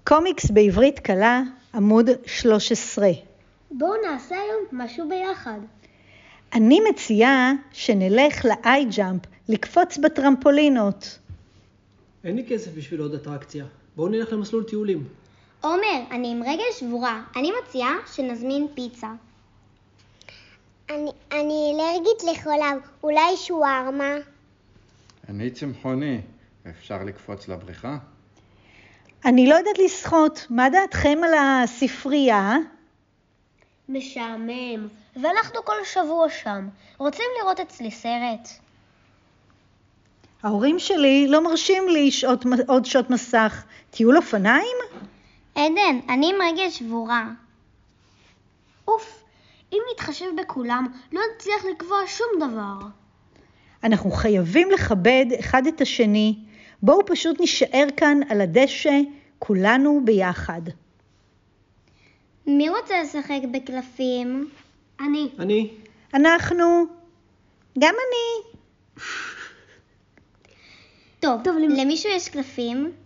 קומיקס בעברית קלה, עמוד 13. בואו נעשה היום משהו ביחד. אני מציעה שנלך לאי-ג'אמפ, לקפוץ בטרמפולינות. אין לי כסף בשביל עוד אטרקציה. בואו נלך למסלול טיולים. עומר, אני עם רגל שבורה. אני מציעה שנזמין פיצה. אני אלרגית לחלב, אולי שווארמה. אני צמחוני, אפשר לקפוץ לבריכה? אני לא יודעת לשחות, מה דעתכם על הספרייה? משעמם, ואנחנו כל שבוע שם. רוצים לראות אצלי סרט? ההורים שלי לא מרשים לי עוד שעות מסך. טיול אופניים? עדן, אני עם רגל שבורה. אוף, אם נתחשב בכולם, לא נצליח לקבוע שום דבר. אנחנו חייבים לכבד אחד את השני. בואו פשוט נשאר כאן על הדשא, כולנו ביחד. מי רוצה לשחק בקלפים? אני. אנחנו. גם אני. טוב, למישהו יש קלפים?